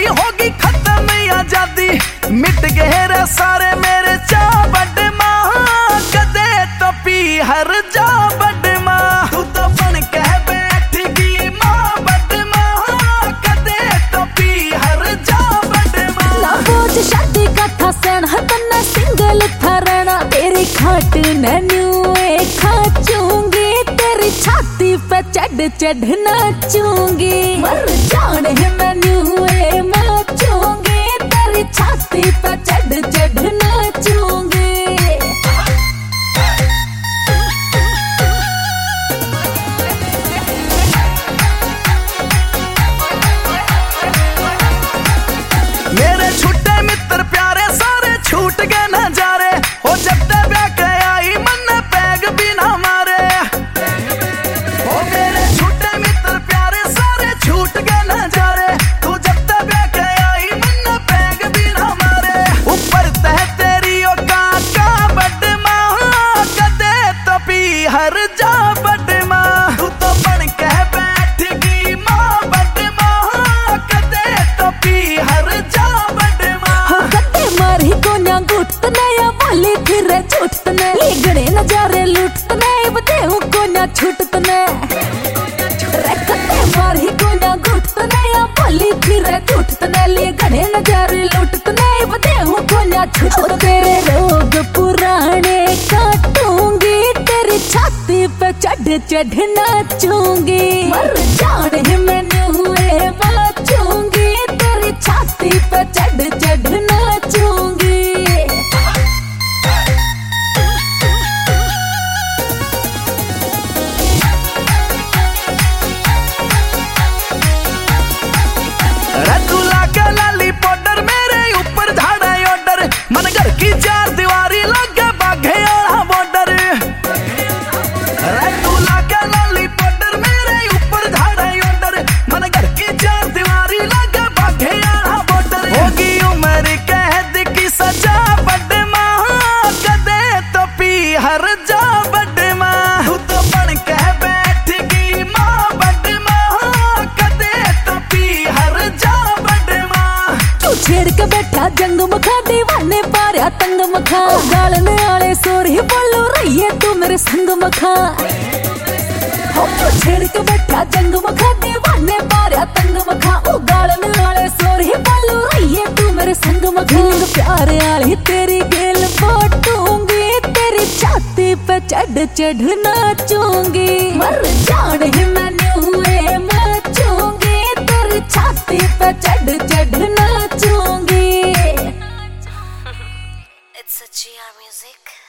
होगी खत्म आजादी, मिट गए रे सारे मेरे चा बड़ मां, कदे तो पी हर जा बड़ मां, तू तो बन के बैठ गई मां बड़ मां, कदे तो पी हर जा बड़ मां। लाबोज शादी का था सैन हतना सिंगल था रहना, तेरी खाट नन्यूए खाचूंगी, तेरी छाती पे चढ़ चढ़ नाचूंगी, मर जान है नन्यूए नाचूंगी, तेरी छाती पे चढ़ चढ़ नाचूंगी। मेरे छूटे मित्र प्यारे सारे छूट गए नजारे, हो जब तक ब्याह के आई मन पैग भी ना मारे, ओ मेरे छूटे मित्र प्यारे सारे छूट गए नजारे, तू जब तक ब्याह के आई मन पैग भी ना मारे, ऊपर तह तेरी ओ काका बड़ मां, कदे तो पी हर जा बड़ मां, तू तो बन के बैठ गई मां बड़ मां, कदे तो पी हर जा बड़ मां। कदे मारी कोन्या गुटत नया बोली फिर झूठत ने, गणे नजारे लूटत ने, बदेऊ कोन्या छूटत ने, कदे मारी कोन्या गुटत नया बोली फिर झूठत ने, गणे नजारे लूटत ने, बदेऊ कोन्या छूटत। तेरे रोग पुराने काटूंगी, तेरी छाती पे चढ़ चढ़ नाचूंगी, मर जान है मैंने हुए बाचूंगी, तेरी छाती पे चढ़ चढ़ नाचूंगी। रतुला के लाली पाउडर मेरे ऊपर झाड़ा ऑर्डर, मन घर की चार दीवारी लगे बाघे और बॉर्डर, रतुला के लाली पाउडर मेरे ऊपर झाड़ा ऑर्डर, मन घर की चार दीवारी लगे बाघे और बॉर्डर, होगी उम्र कैद की सजा बड़ मां, कदे तो पी हर जा बड़ मां, तू तो बन के बैठ गई मां बड़ मां, कदे तो पी हर जा बड़ मां। तू छेड़ के बैठा जंग मखा, दीवाने पारिया तंग मखा, गालने आले सोरी बोलो रहिए तू मेरे संग मखा, तू छेड़ के बैठा जंग मखा, दीवाने पारिया तंग मखा, ओ गालने आले सोरी बोलो रहिए तू मेरे संग मखा, प्यारे आली तेरी गेल बाटूंगी, तेरी छाती पे चढ़ चढ़ नाचूंगी, मर जान है मैंने हुए नाचूंगी, तेरी छाती पे चढ़ चढ़ नाचूंगी। It's a GR Music.